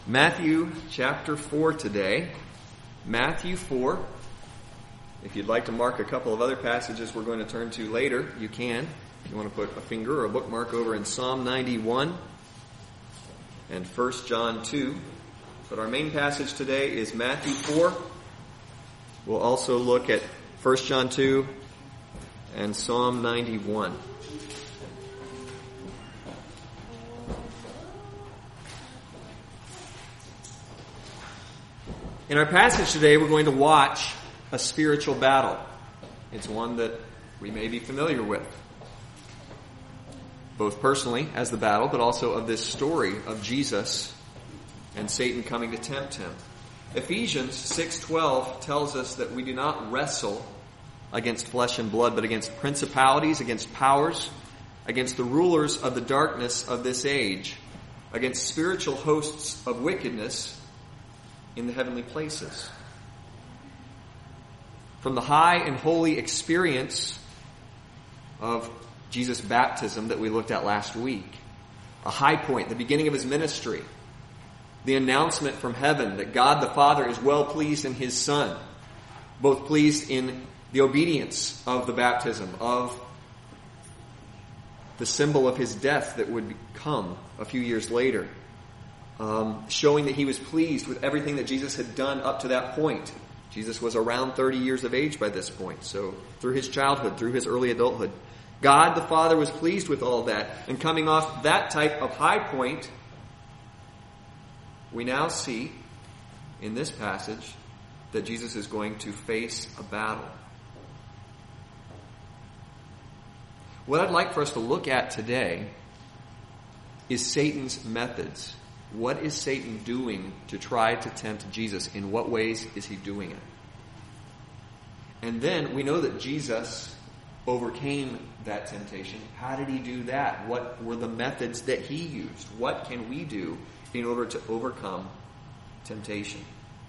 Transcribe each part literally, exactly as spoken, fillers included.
Matthew chapter four today. Matthew four. If you'd like to mark a couple of other passages we're going to turn to later, you can. If you want to put a finger or a bookmark over in Psalm ninety-one and First John two. But our main passage today is Matthew four. We'll also look at First John two and Psalm ninety-one. In our passage today, we're going to watch a spiritual battle. It's one that we may be familiar with, both personally as the battle, but also of this story of Jesus and Satan coming to tempt him. Ephesians six twelve tells us that we do not wrestle against flesh and blood, but against principalities, against powers, against the rulers of the darkness of this age, against spiritual hosts of wickedness in the heavenly places. From the high and holy experience of Jesus' baptism that we looked at last week, a high point, the beginning of his ministry, the announcement from heaven that God the Father is well pleased in his Son, both pleased in the obedience of the baptism, of the symbol of his death that would come a few years later, Um, showing that he was pleased with everything that Jesus had done up to that point. Jesus was around thirty years of age by this point, so through his childhood, through his early adulthood. God the Father was pleased with all that, and coming off that type of high point, we now see in this passage that Jesus is going to face a battle. What I'd like for us to look at today is Satan's methods. What is Satan doing to try to tempt Jesus? In what ways is he doing it? And then we know that Jesus overcame that temptation. How did he do that? What were the methods that he used? What can we do in order to overcome temptation?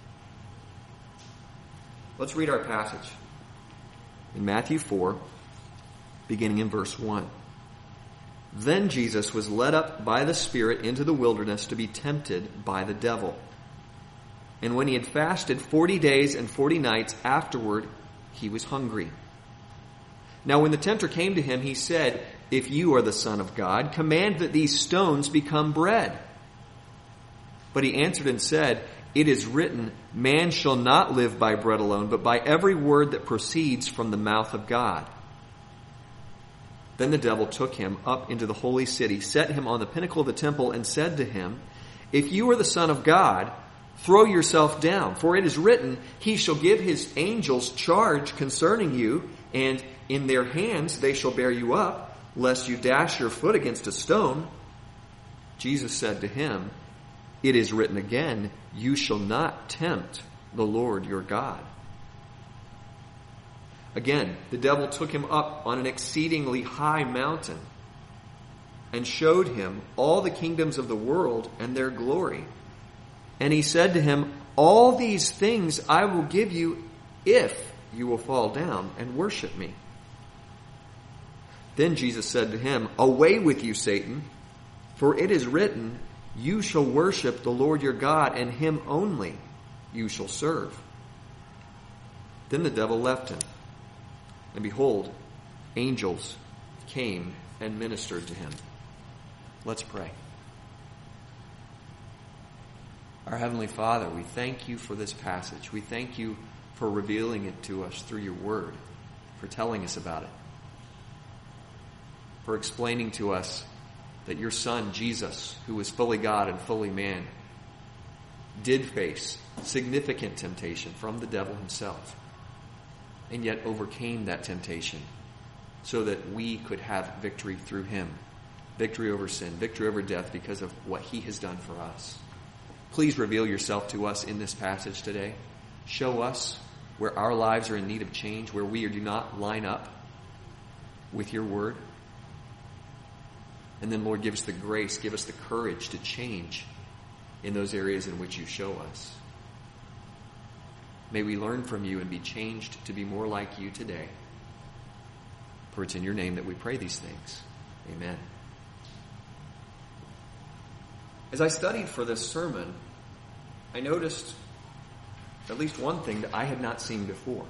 Let's read our passage in Matthew four, beginning in verse one. Then Jesus was led up by the Spirit into the wilderness to be tempted by the devil. And when he had fasted forty days and forty nights afterward, he was hungry. Now when the tempter came to him, he said, "If you are the Son of God, command that these stones become bread." But he answered and said, "It is written, man shall not live by bread alone, but by every word that proceeds from the mouth of God." Then the devil took him up into the holy city, set him on the pinnacle of the temple, and said to him, "If you are the Son of God, throw yourself down, for it is written, he shall give his angels charge concerning you, and in their hands they shall bear you up, lest you dash your foot against a stone." Jesus said to him, "It is written again, you shall not tempt the Lord your God." Again, the devil took him up on an exceedingly high mountain and showed him all the kingdoms of the world and their glory. And he said to him, "All these things I will give you if you will fall down and worship me." Then Jesus said to him, "Away with you, Satan, for it is written, you shall worship the Lord your God, and him only you shall serve." Then the devil left him. And behold, angels came and ministered to him. Let's pray. Our Heavenly Father, we thank you for this passage. We thank you for revealing it to us through your word, for telling us about it, for explaining to us that your Son, Jesus, who was fully God and fully man, did face significant temptation from the devil himself, and yet overcame that temptation so that we could have victory through him. Victory over sin, victory over death because of what he has done for us. Please reveal yourself to us in this passage today. Show us where our lives are in need of change, where we do not line up with your word. And then, Lord, give us the grace, give us the courage to change in those areas in which you show us. May we learn from you and be changed to be more like you today. For it's in your name that we pray these things. Amen. As I studied for this sermon, I noticed at least one thing that I had not seen before.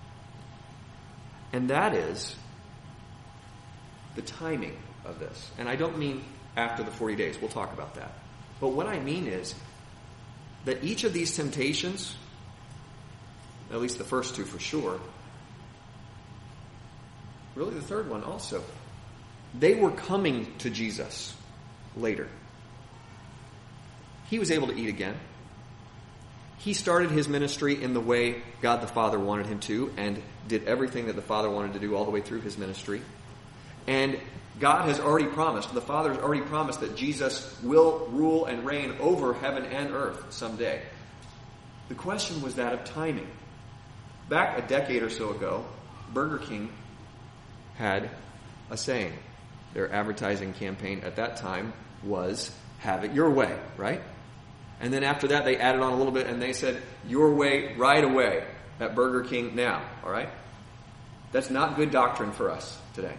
And that is the timing of this. And I don't mean after the forty days. We'll talk about that. But what I mean is that each of these temptations, at least the first two for sure, really the third one also, they were coming to Jesus later. He was able to eat again. He started his ministry in the way God the Father wanted him to and did everything that the Father wanted to do all the way through his ministry. And God has already promised, the Father has already promised that Jesus will rule and reign over heaven and earth someday. The question was that of timing. Back a decade or so ago, Burger King had a saying. Their advertising campaign at that time was, "Have it your way," right? And then after that, they added on a little bit and they said, "Your way right away at Burger King now," all right? That's not good doctrine for us today.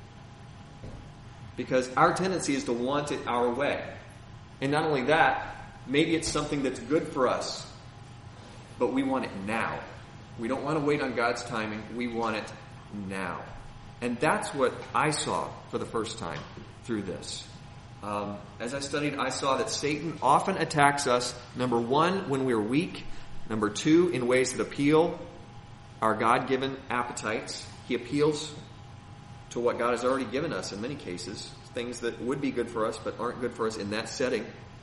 Because our tendency is to want it our way. And not only that, maybe it's something that's good for us, but we want it now. We don't want to wait on God's timing. We want it now. And that's what I saw for the first time through this. Um, as I studied, I saw that Satan often attacks us, number one, when we're weak. Number two, in ways that appeal our God-given appetites. He appeals to what God has already given us in many cases. Things that would be good for us but aren't good for us in that setting.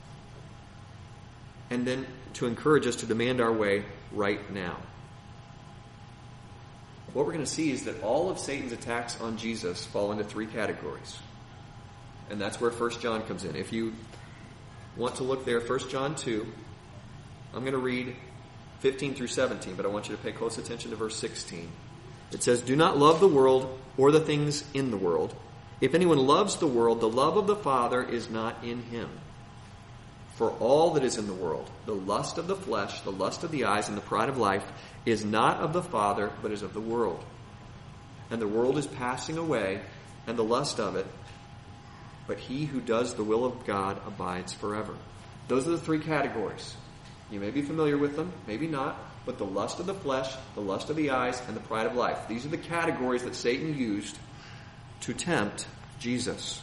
And then to encourage us to demand our way right now. What we're going to see is that all of Satan's attacks on Jesus fall into three categories. And that's where First John comes in. If you want to look there, First John two, I'm going to read fifteen through seventeen, but I want you to pay close attention to verse sixteen. It says, "Do not love the world or the things in the world. If anyone loves the world, the love of the Father is not in him. For all that is in the world, the lust of the flesh, the lust of the eyes, and the pride of life, is not of the Father, but is of the world. And the world is passing away, and the lust of it, but he who does the will of God abides forever." Those are the three categories. You may be familiar with them, maybe not, but the lust of the flesh, the lust of the eyes, and the pride of life. These are the categories that Satan used to tempt Jesus.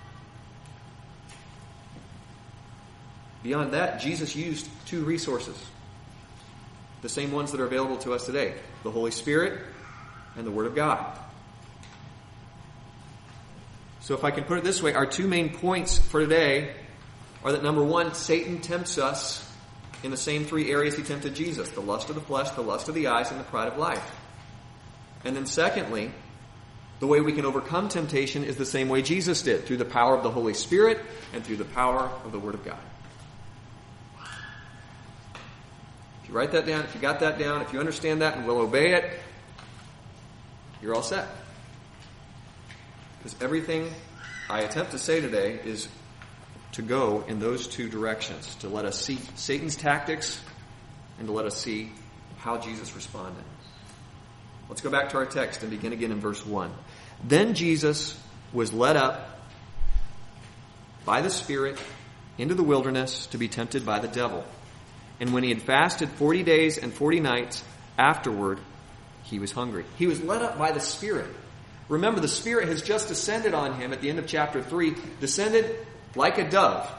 Beyond that, Jesus used two resources. The same ones that are available to us today. The Holy Spirit and the Word of God. So if I can put it this way, our two main points for today are that number one, Satan tempts us in the same three areas he tempted Jesus. The lust of the flesh, the lust of the eyes, and the pride of life. And then secondly, the way we can overcome temptation is the same way Jesus did, through the power of the Holy Spirit and through the power of the Word of God. If you write that down, if you got that down, if you understand that and will obey it, you're all set. Because everything I attempt to say today is to go in those two directions, to let us see Satan's tactics and to let us see how Jesus responded. Let's go back to our text and begin again in verse one. "Then Jesus was led up by the Spirit into the wilderness to be tempted by the devil. And when he had fasted forty days and forty nights, afterward he was hungry." He was led up by the Spirit. Remember, the Spirit has just descended on him at the end of chapter three, descended like a dove.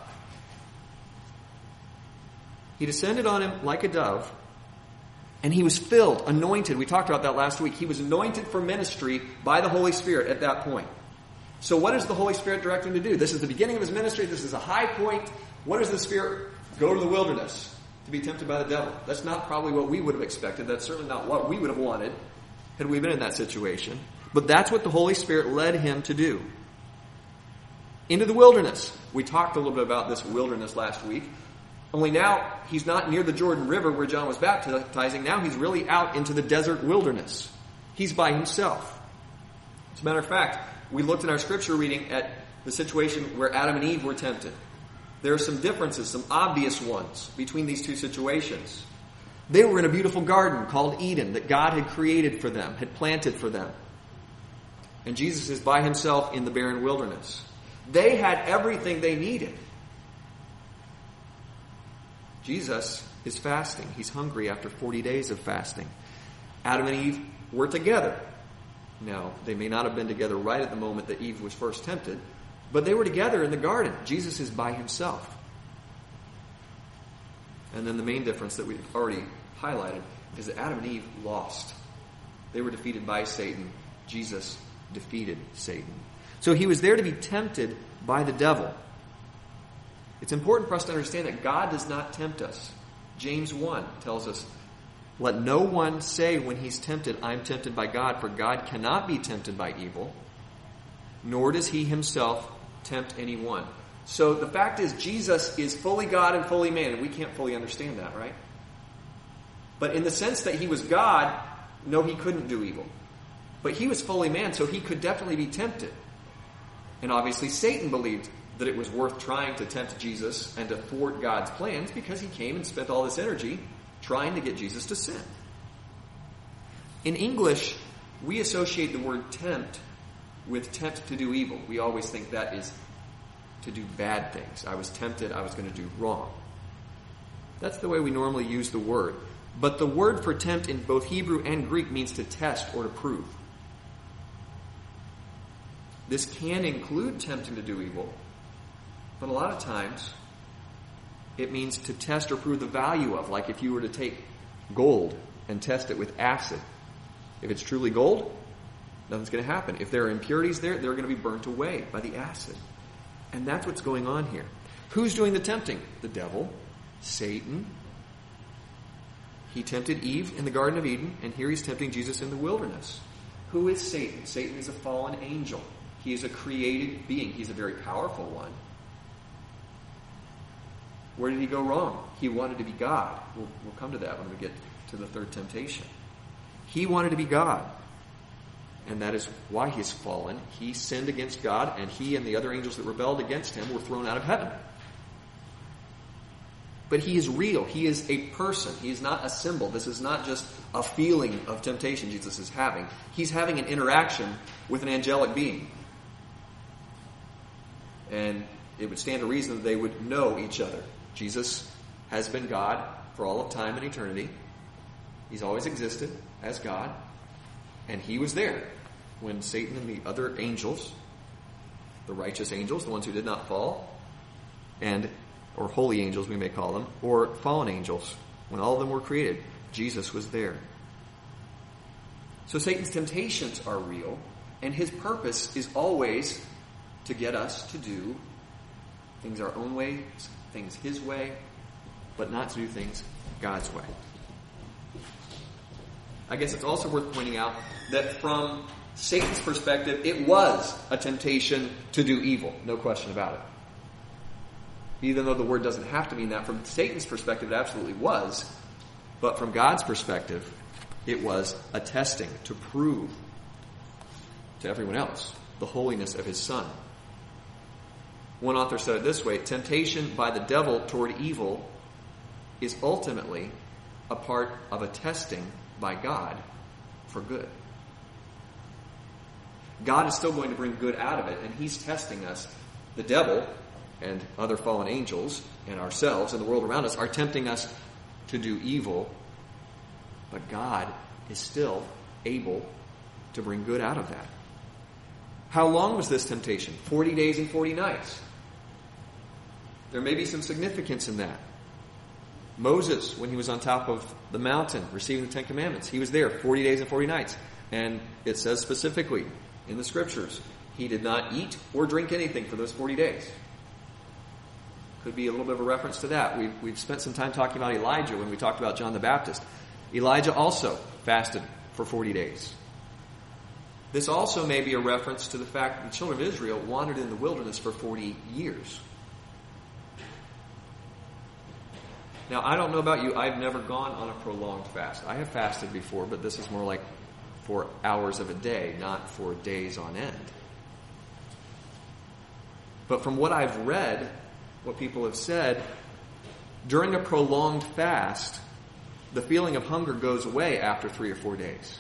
He descended on him like a dove, and he was filled, anointed. We talked about that last week. He was anointed for ministry by the Holy Spirit at that point. So what does the Holy Spirit direct him to do? This is the beginning of his ministry. This is a high point. What does the Spirit? Go to the wilderness to be tempted by the devil. That's not probably what we would have expected. That's certainly not what we would have wanted had we been in that situation. But that's what the Holy Spirit led him to do. Into the wilderness. We talked a little bit about this wilderness last week. Only now, he's not near the Jordan River where John was baptizing. Now he's really out into the desert wilderness. He's by himself. As a matter of fact, we looked in our scripture reading at the situation where Adam and Eve were tempted. There are some differences, some obvious ones between these two situations. They were in a beautiful garden called Eden that God had created for them, had planted for them. And Jesus is by himself in the barren wilderness. They had everything they needed. Jesus is fasting. He's hungry after forty days of fasting. Adam and Eve were together. Now, they may not have been together right at the moment that Eve was first tempted, but they were together in the garden. Jesus is by himself. And then the main difference that we've already highlighted is that Adam and Eve lost. They were defeated by Satan. Jesus defeated Satan. So he was there to be tempted by the devil. It's important for us to understand that God does not tempt us. James one tells us, let no one say when he's tempted, I'm tempted by God, for God cannot be tempted by evil, nor does he himself tempt anyone. So the fact is, Jesus is fully God and fully man, and we can't fully understand that, right? But in the sense that he was God, no, he couldn't do evil. But he was fully man, so he could definitely be tempted. And obviously Satan believed that it was worth trying to tempt Jesus and to thwart God's plans because he came and spent all this energy trying to get Jesus to sin. In English, we associate the word tempt with tempt to do evil. We always think that is to do bad things. I was tempted, I was going to do wrong. That's the way we normally use the word. But the word for tempt in both Hebrew and Greek means to test or to prove. This can include tempting to do evil, but a lot of times it means to test or prove the value of, like if you were to take gold and test it with acid. If it's truly gold, nothing's going to happen. If there are impurities there, they're going to be burnt away by the acid. And that's what's going on here. Who's doing the tempting? The devil, Satan. He tempted Eve in the Garden of Eden, and here he's tempting Jesus in the wilderness. Who is Satan? Satan is a fallen angel. He is a created being. He's a very powerful one. Where did he go wrong? He wanted to be God. We'll, we'll come to that when we get to the third temptation. He wanted to be God. And that is why he's fallen. He sinned against God, and he and the other angels that rebelled against him were thrown out of heaven. But he is real. He is a person. He is not a symbol. This is not just a feeling of temptation Jesus is having. He's having an interaction with an angelic being. And it would stand to reason that they would know each other. Jesus has been God for all of time and eternity. He's always existed as God. And he was there when Satan and the other angels, the righteous angels, the ones who did not fall, and or holy angels we may call them, or fallen angels, when all of them were created, Jesus was there. So Satan's temptations are real, and his purpose is always to get us to do things our own way, things his way, but not to do things God's way. I guess it's also worth pointing out that from Satan's perspective, it was a temptation to do evil. No question about it. Even though the word doesn't have to mean that, from Satan's perspective, it absolutely was. But from God's perspective, it was a testing to prove to everyone else the holiness of his Son. One author said it this way: temptation by the devil toward evil is ultimately a part of a testing by God for good. God is still going to bring good out of it, and he's testing us. The devil and other fallen angels and ourselves and the world around us are tempting us to do evil, but God is still able to bring good out of that. How long was this temptation? Forty days and forty nights. There may be some significance in that. Moses, when he was on top of the mountain receiving the Ten Commandments, he was there forty days and forty nights. And it says specifically in the Scriptures, he did not eat or drink anything for those forty days. Could be a little bit of a reference to that. We've, we've spent some time talking about Elijah when we talked about John the Baptist. Elijah also fasted for forty days. This also may be a reference to the fact that the children of Israel wandered in the wilderness for forty years. Now, I don't know about you. I've never gone on a prolonged fast. I have fasted before, but this is more like for hours of a day, not for days on end. But from what I've read, what people have said, during a prolonged fast, the feeling of hunger goes away after three or four days.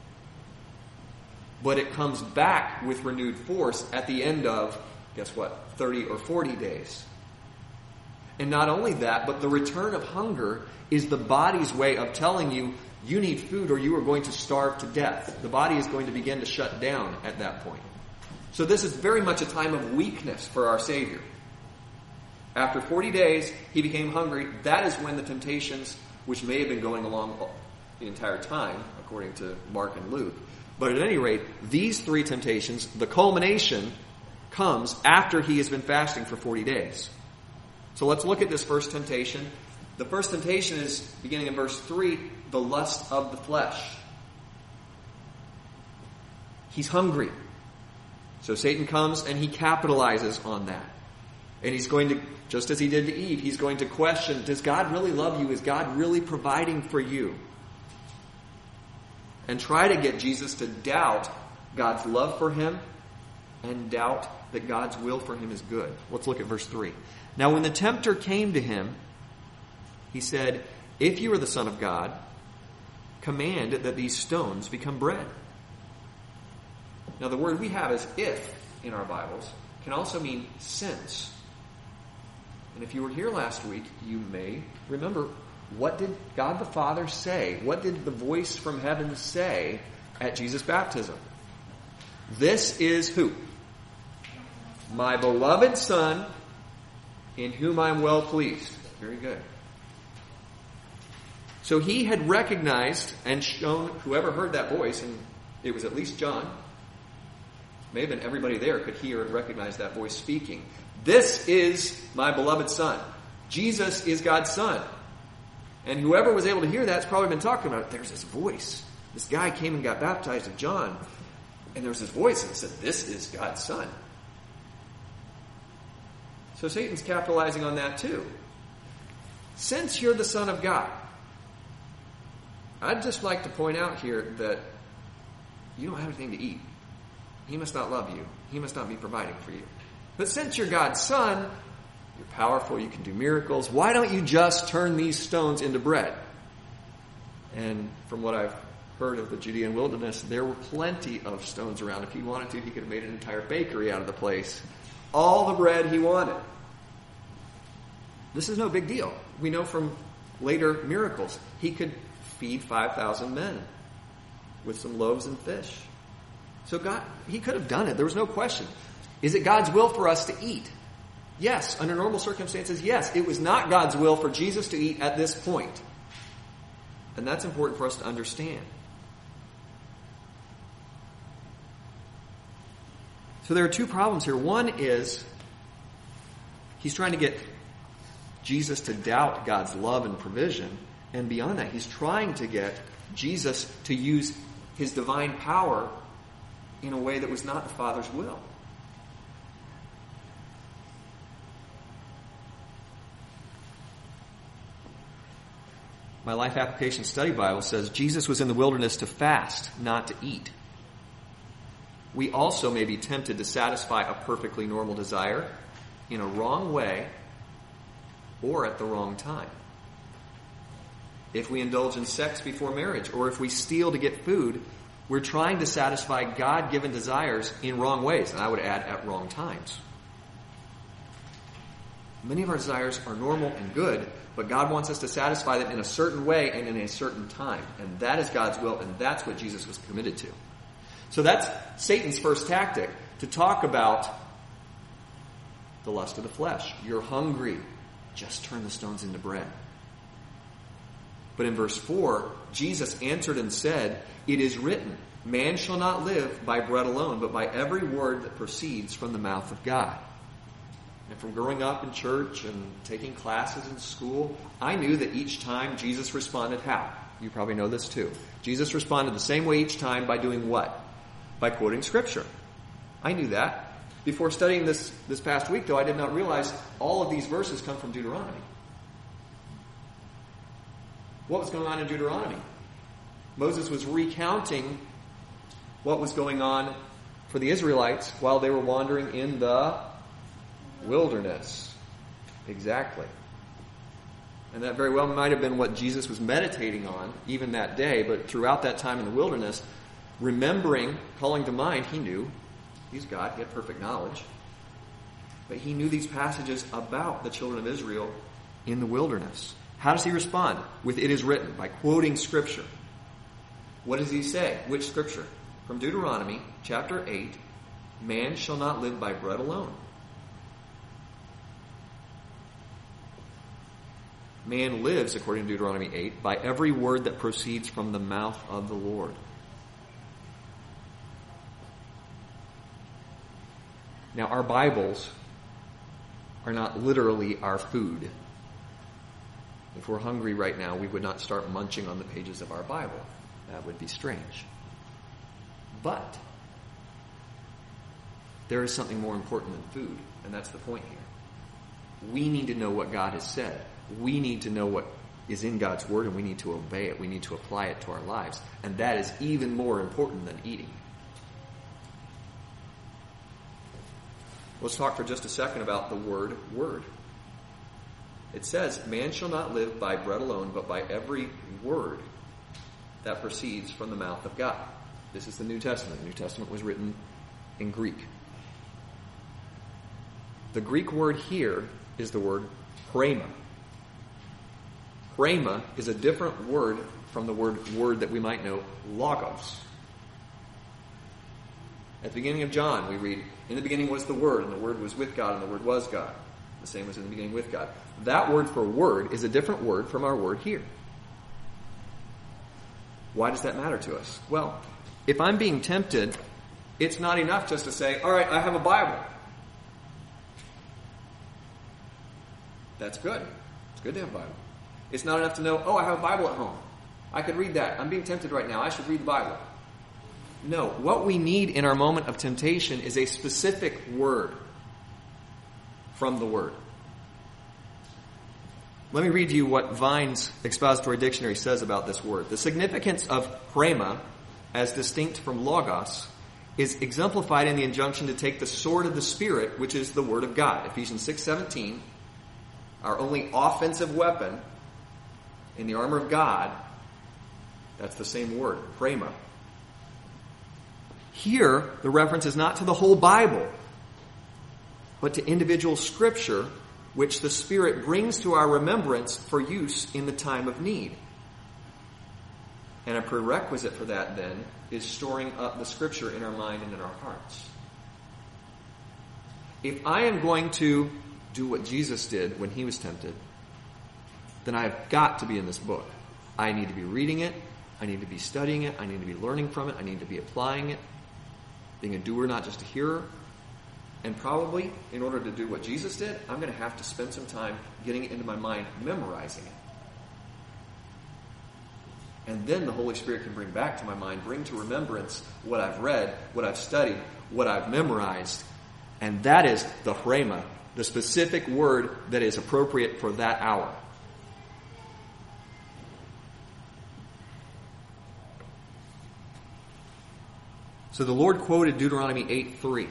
But it comes back with renewed force at the end of, guess what, thirty or forty days. And not only that, but the return of hunger is the body's way of telling you, you need food or you are going to starve to death. The body is going to begin to shut down at that point. So this is very much a time of weakness for our Savior. After forty days, he became hungry. That is when the temptations, which may have been going along the entire time, according to Mark and Luke. But at any rate, these three temptations, the culmination comes after he has been fasting for forty days. So let's look at this first temptation. The first temptation is, beginning in verse three, the lust of the flesh. He's hungry. So Satan comes and he capitalizes on that. And he's going to, just as he did to Eve, he's going to question, does God really love you? Is God really providing for you? And try to get Jesus to doubt God's love for him and doubt that God's will for him is good. Let's look at verse three. Now when the tempter came to him, he said, if you are the Son of God, command that these stones become bread. Now the word we have is if in our Bibles can also mean since. And if you were here last week, you may remember, what did God the Father say? What did the voice from heaven say at Jesus' baptism? This is who? My beloved Son, in whom I am well pleased. Very good. So he had recognized and shown whoever heard that voice, and it was at least John, may have been everybody there could hear and recognize that voice speaking. This is my beloved Son. Jesus is God's Son. And whoever was able to hear that's probably been talking about it. There's this voice. This guy came and got baptized of John. And there was this voice and said, this is God's Son. So Satan's capitalizing on that too. Since you're the Son of God, I'd just like to point out here that you don't have anything to eat. He must not love you. He must not be providing for you. But since you're God's Son, you're powerful, you can do miracles. Why don't you just turn these stones into bread? And from what I've heard of the Judean wilderness, there were plenty of stones around. If he wanted to, he could have made an entire bakery out of the place. All the bread he wanted. This is no big deal. We know from later miracles, he could feed five thousand men with some loaves and fish. So God, he could have done it. There was no question. Is it God's will for us to eat? Yes. Under normal circumstances, yes. It was not God's will for Jesus to eat at this point. And that's important for us to understand. So there are two problems here. One is he's trying to get Jesus to doubt God's love and provision. And beyond that, he's trying to get Jesus to use his divine power in a way that was not the Father's will. My Life Application Study Bible says Jesus was in the wilderness to fast, not to eat. We also may be tempted to satisfy a perfectly normal desire in a wrong way or at the wrong time. If we indulge in sex before marriage or if we steal to get food, we're trying to satisfy God-given desires in wrong ways, and I would add at wrong times. Many of our desires are normal and good, but God wants us to satisfy them in a certain way and in a certain time. And that is God's will, and that's what Jesus was committed to. So that's Satan's first tactic, to talk about the lust of the flesh. You're hungry. Just turn the stones into bread. But in verse four, Jesus answered and said, it is written, man shall not live by bread alone, but by every word that proceeds from the mouth of God. And from growing up in church and taking classes in school, I knew that each time Jesus responded how? You probably know this too. Jesus responded the same way each time by doing what? By quoting Scripture. I knew that. Before studying this, this past week, though, I did not realize all of these verses come from Deuteronomy. What was going on in Deuteronomy? Moses was recounting what was going on for the Israelites while they were wandering in the wilderness. Exactly. And that very well might have been what Jesus was meditating on even that day, but throughout that time in the wilderness, remembering, calling to mind, he knew, he's God, he had perfect knowledge, but he knew these passages about the children of Israel in the wilderness. How does he respond? With "it is written," by quoting Scripture. What does he say? Which Scripture? From Deuteronomy chapter eight, "Man shall not live by bread alone." Man lives, according to Deuteronomy eight, by every word that proceeds from the mouth of the Lord. Now, our Bibles are not literally our food. If we're hungry right now, we would not start munching on the pages of our Bible. That would be strange. But there is something more important than food, and that's the point here. We need to know what God has said. We need to know what is in God's Word, and we need to obey it. We need to apply it to our lives. And that is even more important than eating. Let's talk for just a second about the word word. It says, "Man shall not live by bread alone, but by every word that proceeds from the mouth of God." This is the New Testament. The New Testament was written in Greek. The Greek word here is the word prema. Prema is a different word from the word word that we might know, logos. At the beginning of John, we read, "In the beginning was the Word, and the Word was with God, and the Word was God." The same was in the beginning with God. That word for word is a different word from our word here. Why does that matter to us? Well, if I'm being tempted, it's not enough just to say, "All right, I have a Bible." That's good. It's good to have a Bible. It's not enough to know, "Oh, I have a Bible at home. I could read that. I'm being tempted right now. I should read the Bible." No, what we need in our moment of temptation is a specific word from the Word. Let me read you what Vine's Expository Dictionary says about this word. The significance of prema, as distinct from logos, is exemplified in the injunction to take the sword of the Spirit, which is the Word of God. Ephesians six seventeen, our only offensive weapon in the armor of God, that's the same word, prema. Here, the reference is not to the whole Bible, but to individual Scripture, which the Spirit brings to our remembrance for use in the time of need. And a prerequisite for that, then, is storing up the Scripture in our mind and in our hearts. If I am going to do what Jesus did when he was tempted, then I've got to be in this book. I need to be reading it. I need to be studying it. I need to be learning from it. I need to be applying it. Being a doer, not just a hearer. And probably, in order to do what Jesus did, I'm going to have to spend some time getting it into my mind, memorizing it. And then the Holy Spirit can bring back to my mind, bring to remembrance what I've read, what I've studied, what I've memorized. And that is the prema, the specific word that is appropriate for that hour. So the Lord quoted Deuteronomy eight three.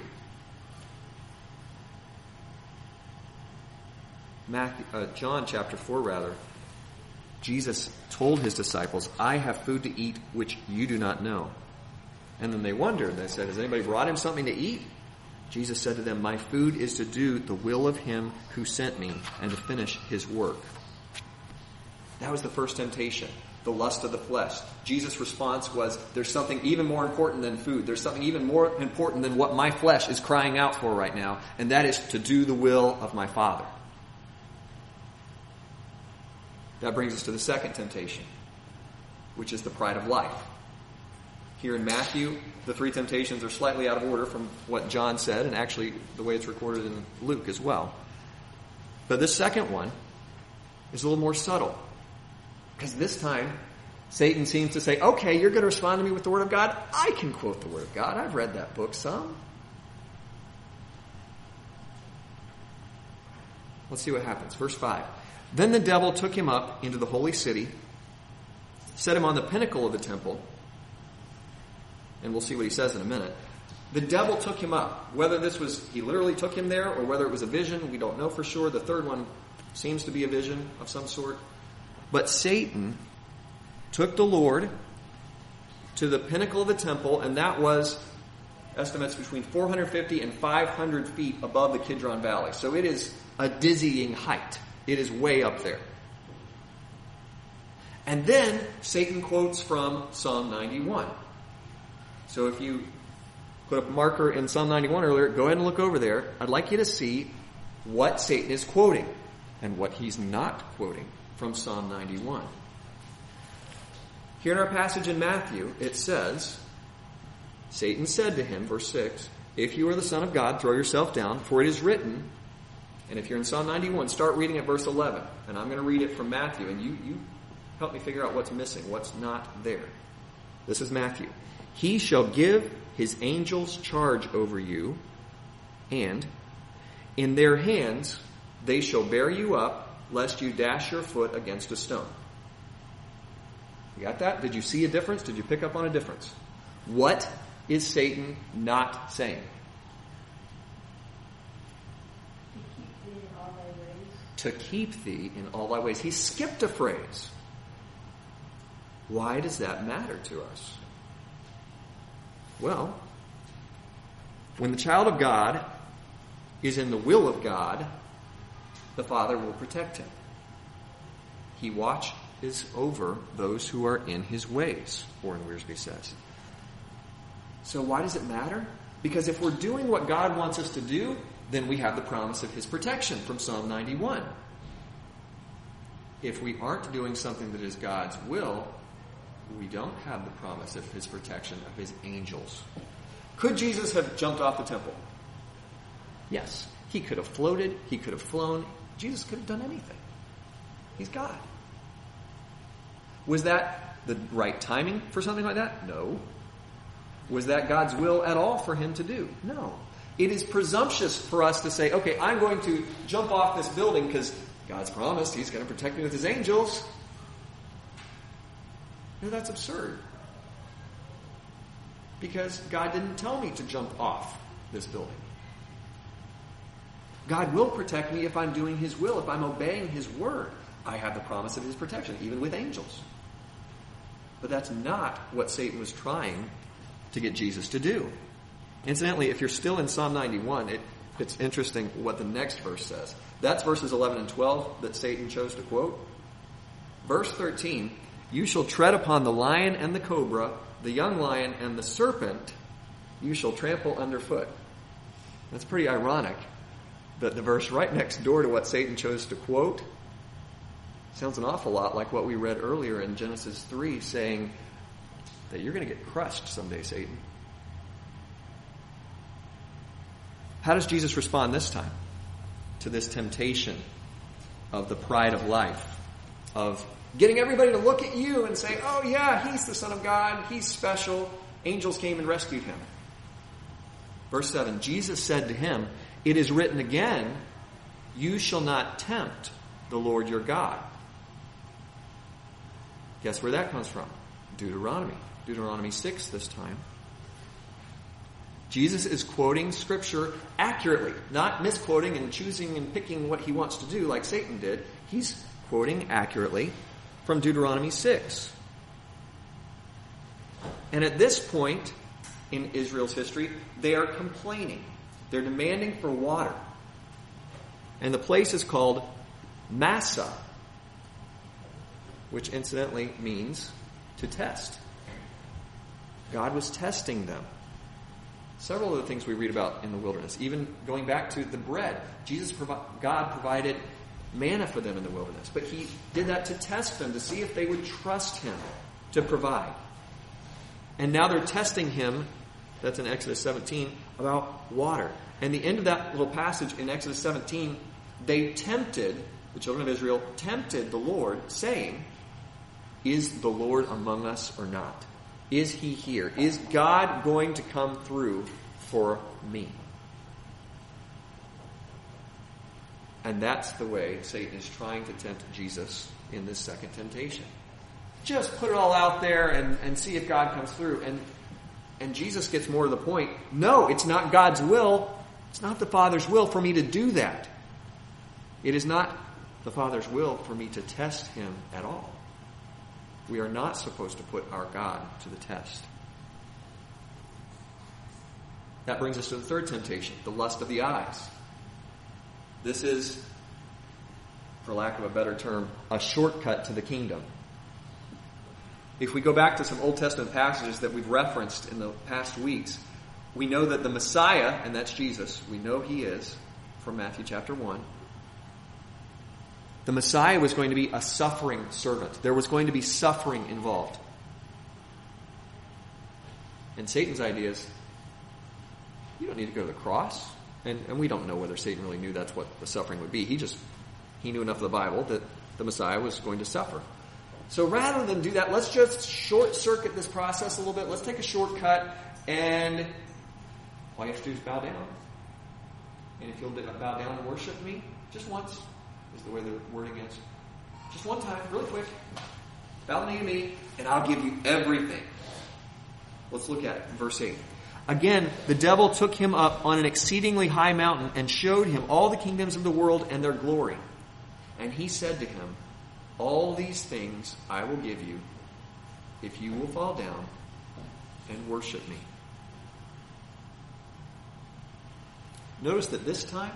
Matthew, uh, John chapter four, rather. Jesus told his disciples, "I have food to eat which you do not know." And then they wondered. They said, "Has anybody brought him something to eat?" Jesus said to them, "My food is to do the will of him who sent me and to finish his work." That was the first temptation. The lust of the flesh. Jesus' response was, there's something even more important than food. There's something even more important than what my flesh is crying out for right now, and that is to do the will of my Father. That brings us to the second temptation, which is the pride of life. Here in Matthew, the three temptations are slightly out of order from what John said, and actually the way it's recorded in Luke as well. But this second one is a little more subtle. Because this time, Satan seems to say, "Okay, you're going to respond to me with the Word of God? I can quote the Word of God. I've read that book some." Let's see what happens. Verse five. "Then the devil took him up into the holy city, set him on the pinnacle of the temple," and we'll see what he says in a minute. The devil took him up. Whether this was, he literally took him there, or whether it was a vision, we don't know for sure. The third one seems to be a vision of some sort. But Satan took the Lord to the pinnacle of the temple, and that was estimates between four hundred fifty and five hundred feet above the Kidron Valley. So it is a dizzying height. It is way up there. And then Satan quotes from Psalm ninety-one. So if you put a marker in Psalm ninety-one earlier, go ahead and look over there. I'd like you to see what Satan is quoting and what he's not quoting from Psalm ninety-one. Here in our passage in Matthew, it says, Satan said to him, verse six, "If you are the Son of God, throw yourself down, for it is written," and if you're in Psalm ninety-one, start reading at verse eleven. And I'm going to read it from Matthew, and you, you help me figure out what's missing, what's not there. This is Matthew. "He shall give his angels charge over you, and in their hands they shall bear you up, lest you dash your foot against a stone." You got that? Did you see a difference? Did you pick up on a difference? What is Satan not saying? To keep thee in all thy ways. He skipped a phrase. Why does that matter to us? Well, when the child of God is in the will of God, the Father will protect him. He watches over those who are in his ways, Warren Wiersbe says. So why does it matter? Because if we're doing what God wants us to do, then we have the promise of his protection from Psalm ninety-one. If we aren't doing something that is God's will, we don't have the promise of his protection, of his angels. Could Jesus have jumped off the temple? Yes. He could have floated. He could have flown. Jesus could have done anything. He's God. Was that the right timing for something like that? No. Was that God's will at all for him to do? No. It is presumptuous for us to say, okay, I'm going to jump off this building because God's promised he's going to protect me with his angels. No, that's absurd. Because God didn't tell me to jump off this building. God will protect me if I'm doing his will, if I'm obeying his word. I have the promise of his protection, even with angels. But that's not what Satan was trying to get Jesus to do. Incidentally, if you're still in Psalm ninety-one, it, it's interesting what the next verse says. That's verses eleven and twelve that Satan chose to quote. Verse thirteen, "You shall tread upon the lion and the cobra, the young lion and the serpent, you shall trample underfoot." That's pretty ironic that the verse right next door to what Satan chose to quote sounds an awful lot like what we read earlier in Genesis three, saying that you're going to get crushed someday, Satan. How does Jesus respond this time to this temptation of the pride of life, of getting everybody to look at you and say, oh yeah, he's the Son of God, he's special, angels came and rescued him? Verse seven, Jesus said to him, "It is written again, you shall not tempt the Lord your God." Guess where that comes from? Deuteronomy. Deuteronomy six this time. Jesus is quoting Scripture accurately, not misquoting and choosing and picking what he wants to do like Satan did. He's quoting accurately from Deuteronomy six. And at this point in Israel's history, they are complaining. They're demanding for water. And the place is called Massah, which incidentally means to test. God was testing them. Several of the things we read about in the wilderness, even going back to the bread. Jesus, provi- God provided manna for them in the wilderness, but he did that to test them, to see if they would trust him to provide. And now they're testing him, that's in Exodus seventeen, about water. And the end of that little passage in Exodus seventeen, they tempted, the children of Israel tempted the Lord, saying, "Is the Lord among us or not? Is he here? Is God going to come through for me?" And that's the way Satan is trying to tempt Jesus in this second temptation. Just put it all out there and, and see if God comes through. And, and Jesus gets more to the point. No, it's not God's will. It's not the Father's will for me to do that. It is not the Father's will for me to test him at all. We are not supposed to put our God to the test. That brings us to the third temptation, the lust of the eyes. This is for lack of a better term, a shortcut to the kingdom. If we go back to some Old Testament passages that we've referenced in the past weeks, we know that the Messiah, and that's Jesus, we know he is, from Matthew chapter one, the Messiah was going to be a suffering servant. There was going to be suffering involved. And Satan's idea is, you don't need to go to the cross. And, and we don't know whether Satan really knew that's what the suffering would be. He just, he knew enough of the Bible that the Messiah was going to suffer. So rather than do that, let's just short-circuit this process a little bit. Let's take a shortcut, and all you have to do is bow down. And if you'll bow down and worship me, just once, is the way the wording is. Just one time, really quick. Bow the knee to me, and I'll give you everything. Let's look at verse eight. Again, the devil took him up on an exceedingly high mountain and showed him all the kingdoms of the world and their glory. And he said to him, all these things I will give you if you will fall down and worship me. Notice that this time,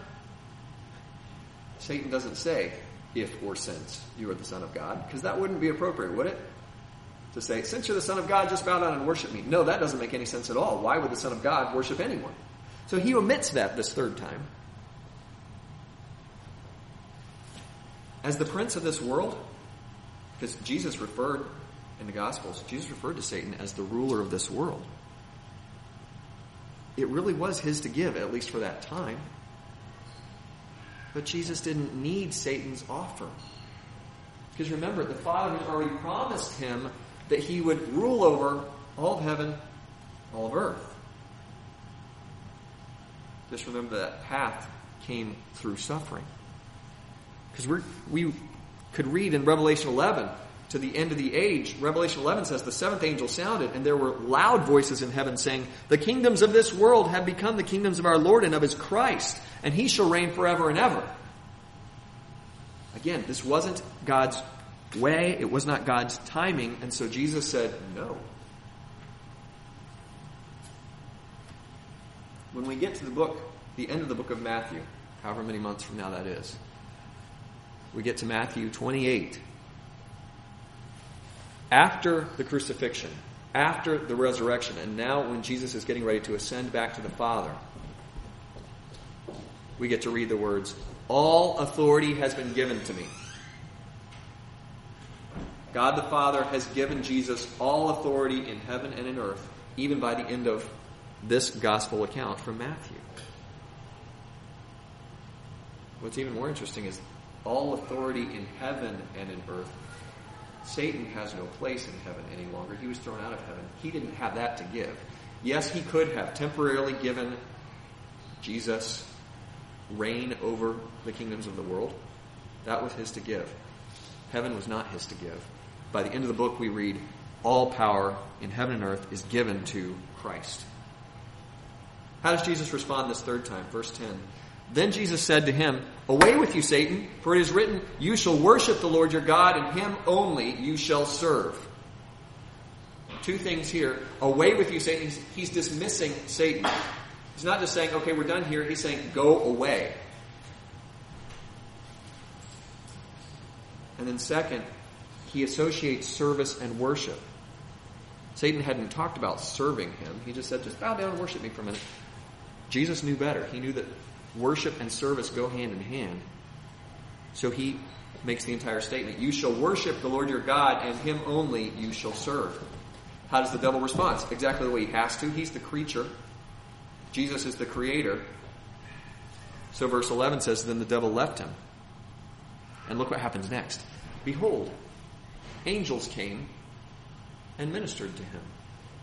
Satan doesn't say, if or since you are the Son of God, because that wouldn't be appropriate, would it? To say, since you're the Son of God, just bow down and worship me. No, that doesn't make any sense at all. Why would the Son of God worship anyone? So he omits that this third time. As the prince of this world, because Jesus referred, in the Gospels, Jesus referred to Satan as the ruler of this world. It really was his to give, at least for that time. But Jesus didn't need Satan's offer. Because remember, the Father had already promised him that he would rule over all of heaven, all of earth. Just remember that path came through suffering. Because we we could read in Revelation eleven, to the end of the age, Revelation eleven says, the seventh angel sounded, and there were loud voices in heaven saying, the kingdoms of this world have become the kingdoms of our Lord and of his Christ, and he shall reign forever and ever. Again, this wasn't God's way, it was not God's timing, and so Jesus said, no. When we get to the book, the end of the book of Matthew, however many months from now that is, we get to Matthew twenty-eight. After the crucifixion, after the resurrection, and now when Jesus is getting ready to ascend back to the Father, we get to read the words, all authority has been given to me. God the Father has given Jesus all authority in heaven and in earth, even by the end of this gospel account from Matthew. What's even more interesting is all authority in heaven and in earth. Satan has no place in heaven any longer. He was thrown out of heaven. He didn't have that to give. Yes, he could have temporarily given Jesus reign over the kingdoms of the world. That was his to give. Heaven was not his to give. By the end of the book we read, all power in heaven and earth is given to Christ. How does Jesus respond this third time? Verse ten. Then Jesus said to him, away with you, Satan, for it is written, you shall worship the Lord your God, and him only you shall serve. Two things here. Away with you, Satan. He's, he's dismissing Satan. He's not just saying, okay, we're done here. He's saying, go away. And then second, he associates service and worship. Satan hadn't talked about serving him. He just said, just bow down and worship me for a minute. Jesus knew better. He knew that worship and service go hand in hand. So he makes the entire statement. You shall worship the Lord your God, and him only you shall serve. How does the devil respond? Exactly the way he has to. He's the creature. Jesus is the creator. So verse eleven says, then the devil left him. And look what happens next. Behold, angels came and ministered to him.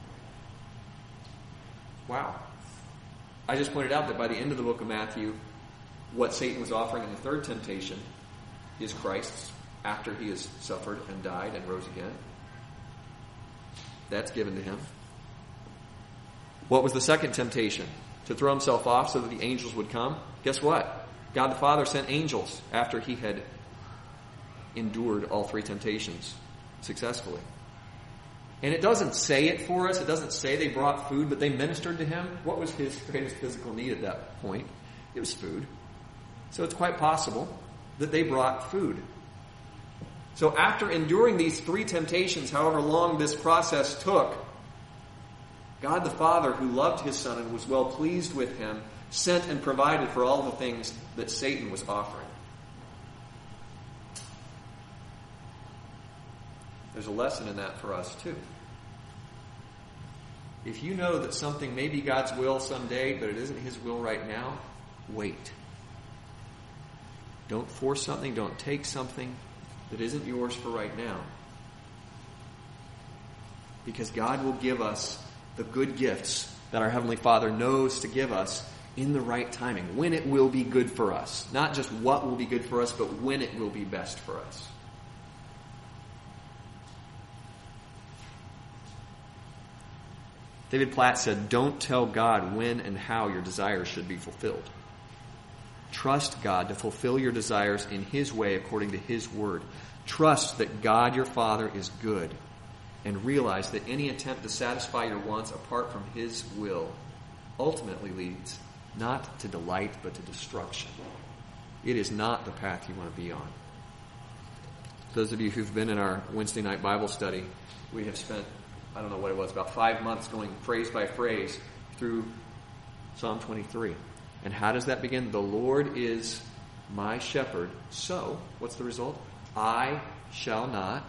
Wow. I just pointed out that by the end of the book of Matthew, what Satan was offering in the third temptation is Christ's after he has suffered and died and rose again. That's given to him. What was the second temptation? To throw himself off so that the angels would come? Guess what? God the Father sent angels after he had endured all three temptations successfully. And it doesn't say it for us. It doesn't say they brought food, but they ministered to him. What was his greatest physical need at that point? It was food. So it's quite possible that they brought food. So after enduring these three temptations, however long this process took, God the Father, who loved his Son and was well pleased with him, sent and provided for all the things that Satan was offering. There's a lesson in that for us too. If you know that something may be God's will someday, but it isn't his will right now, wait. Don't force something, don't take something that isn't yours for right now. Because God will give us the good gifts that our Heavenly Father knows to give us in the right timing, when it will be good for us. Not just what will be good for us, but when it will be best for us. David Platt said, "Don't tell God when and how your desires should be fulfilled. Trust God to fulfill your desires in his way according to his word. Trust that God your Father is good, and realize that any attempt to satisfy your wants apart from his will ultimately leads not to delight but to destruction. It is not the path you want to be on." Those of you who've been in our Wednesday night Bible study, we have spent, I don't know what it was, about five months going phrase by phrase through Psalm twenty-three. And how does that begin? The Lord is my shepherd. So, what's the result? I shall not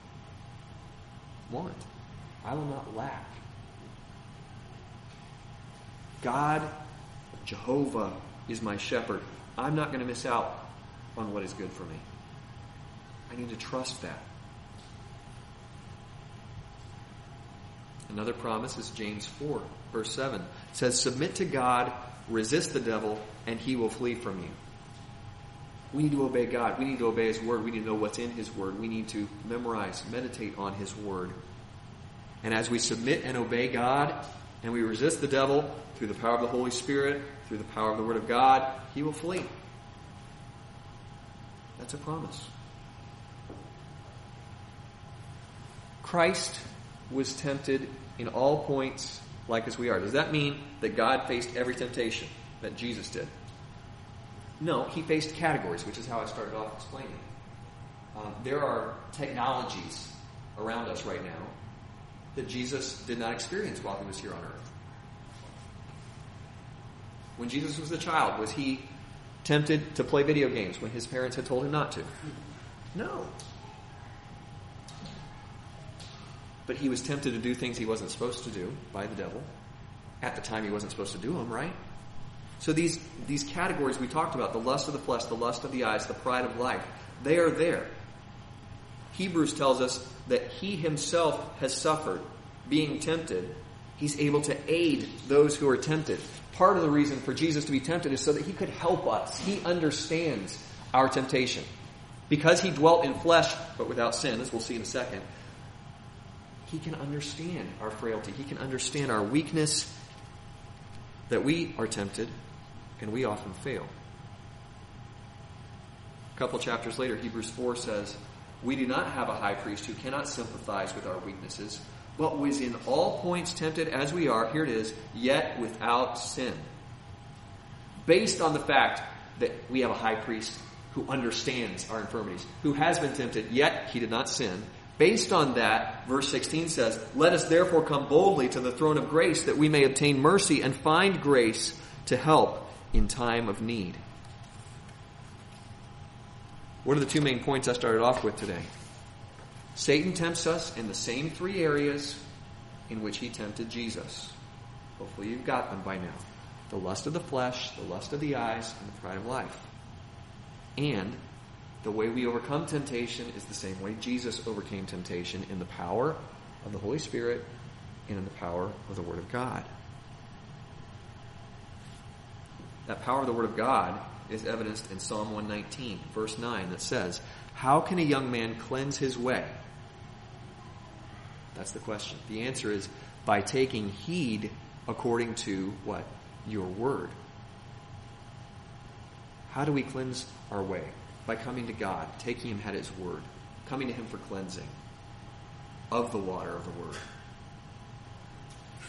want. I will not lack. God, Jehovah, is my shepherd. I'm not going to miss out on what is good for me. I need to trust that. Another promise is James four, verse seven. It says, "Submit to God, resist the devil, and he will flee from you." We need to obey God. We need to obey his word. We need to know what's in his word. We need to memorize, meditate on his word. And as we submit and obey God, and we resist the devil through the power of the Holy Spirit, through the power of the word of God, he will flee. That's a promise. Christ was tempted in all points like as we are. Does that mean that God faced every temptation that Jesus did? No, he faced categories, which is how I started off explaining. Um, there are technologies around us right now that Jesus did not experience while he was here on earth. When Jesus was a child, was he tempted to play video games when his parents had told him not to? No. But he was tempted to do things he wasn't supposed to do by the devil. At the time, he wasn't supposed to do them, right? So these, these categories we talked about, the lust of the flesh, the lust of the eyes, the pride of life, they are there. Hebrews tells us that he himself has suffered being tempted. He's able to aid those who are tempted. Part of the reason for Jesus to be tempted is so that he could help us. He understands our temptation. Because he dwelt in flesh, but without sin, as we'll see in a second, he can understand our frailty. He can understand our weakness, that we are tempted, and we often fail. A couple chapters later, Hebrews four says, "We do not have a high priest who cannot sympathize with our weaknesses, but was in all points tempted as we are," here it is, "yet without sin." Based on the fact that we have a high priest who understands our infirmities, who has been tempted, yet he did not sin. Based on that, verse sixteen says, "Let us therefore come boldly to the throne of grace that we may obtain mercy and find grace to help in time of need." What are the two main points I started off with today? Satan tempts us in the same three areas in which he tempted Jesus. Hopefully you've got them by now. The lust of the flesh, the lust of the eyes, and the pride of life. And the way we overcome temptation is the same way Jesus overcame temptation, in the power of the Holy Spirit and in the power of the Word of God. That power of the Word of God is evidenced in Psalm one nineteen, verse nine, that says, "How can a young man cleanse his way?" That's the question. The answer is by taking heed according to what? Your word. How do we cleanse our way? By coming to God, taking him at his word, coming to him for cleansing of the water of the word.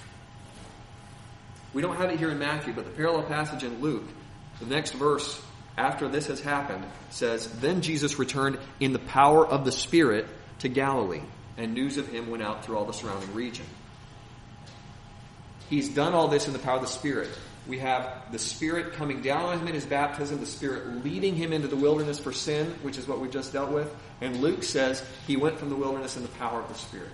We don't have it here in Matthew, but the parallel passage in Luke, the next verse after this has happened, says, Then Jesus returned in the power of the Spirit to Galilee, and news of him went out through all the surrounding region. He's done all this in the power of the Spirit. We have the Spirit coming down on him in his baptism, the Spirit leading him into the wilderness for sin, which is what we just dealt with. And Luke says he went from the wilderness in the power of the Spirit.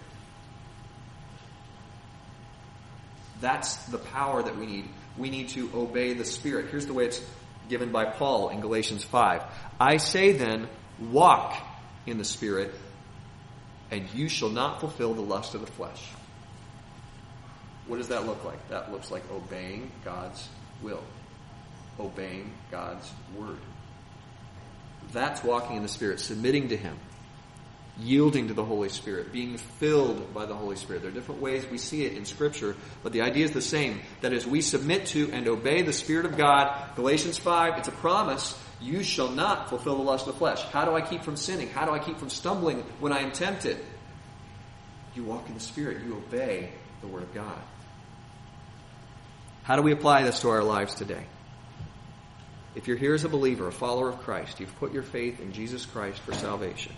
That's the power that we need. We need to obey the Spirit. Here's the way it's given by Paul in Galatians five. I say then, walk in the Spirit, and you shall not fulfill the lust of the flesh. What does that look like? That looks like obeying God's will. Obeying God's word. That's walking in the Spirit, submitting to Him, yielding to the Holy Spirit, being filled by the Holy Spirit. There are different ways we see it in Scripture, but the idea is the same. That as we submit to and obey the Spirit of God, Galatians five, it's a promise, you shall not fulfill the lust of the flesh. How do I keep from sinning? How do I keep from stumbling when I am tempted? You walk in the Spirit. You obey the Word of God. How do we apply this to our lives today? If you're here as a believer, a follower of Christ, you've put your faith in Jesus Christ for salvation.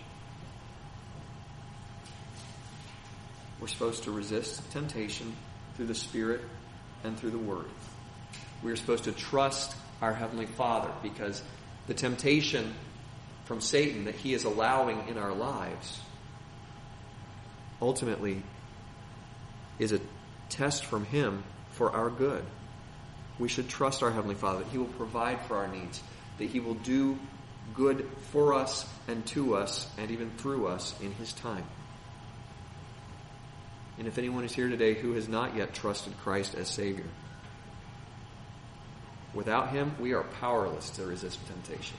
We're supposed to resist temptation through the Spirit and through the Word. We're supposed to trust our Heavenly Father, because the temptation from Satan that he is allowing in our lives ultimately is a test from him for our good. We should trust our Heavenly Father that He will provide for our needs, that He will do good for us and to us and even through us in His time. And if anyone is here today who has not yet trusted Christ as Savior, without Him, we are powerless to resist temptation.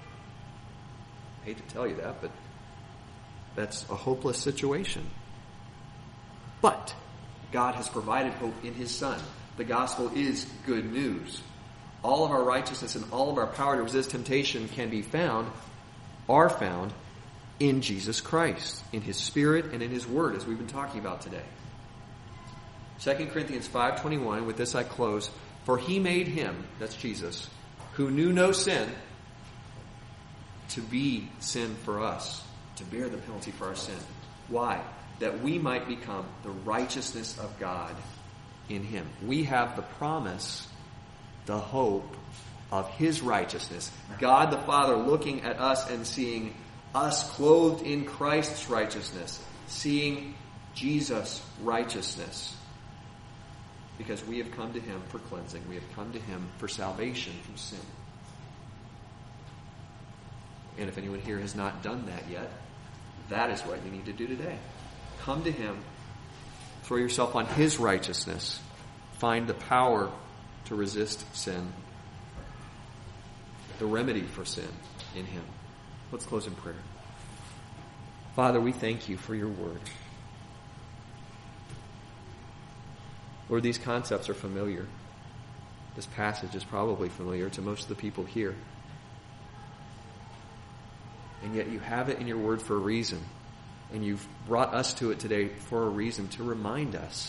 I hate to tell you that, but that's a hopeless situation. But God has provided hope in His Son. The gospel is good news. All of our righteousness and all of our power to resist temptation can be found, are found, in Jesus Christ, in His Spirit and in His Word, as we've been talking about today. Second Corinthians five twenty-one, with this I close, for He made Him, that's Jesus, who knew no sin, to be sin for us, to bear the penalty for our sin. Why? That we might become the righteousness of God in Him. We have the promise, the hope of His righteousness. God the Father looking at us and seeing us clothed in Christ's righteousness, seeing Jesus' righteousness. Because we have come to Him for cleansing. We have come to Him for salvation from sin. And if anyone here has not done that yet, that is what you need to do today. Come to Him. Throw yourself on His righteousness. Find the power to resist sin. The remedy for sin in Him. Let's close in prayer. Father, we thank You for Your Word. Lord, these concepts are familiar. This passage is probably familiar to most of the people here. And yet You have it in Your Word for a reason. And You've brought us to it today for a reason, to remind us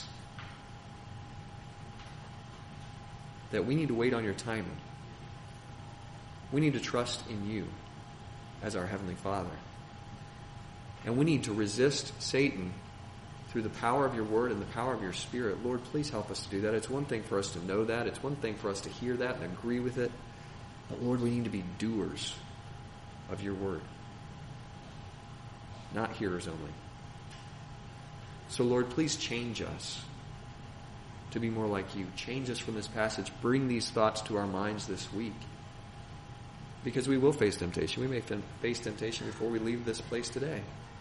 that we need to wait on Your timing. We need to trust in You as our Heavenly Father. And we need to resist Satan through the power of Your Word and the power of Your Spirit. Lord, please help us to do that. It's one thing for us to know that. It's one thing for us to hear that and agree with it. But Lord, we need to be doers of Your Word, not hearers only. So Lord, please change us to be more like You. Change us from this passage. Bring these thoughts to our minds this week. Because we will face temptation. We may face temptation before we leave this place today.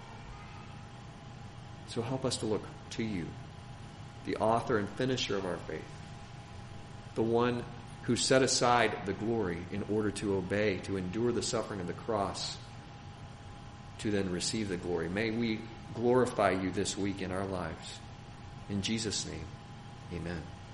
So help us to look to You, the author and finisher of our faith, the one who set aside the glory in order to obey, to endure the suffering of the cross, to then receive the glory. May we glorify You this week in our lives. In Jesus' name, amen.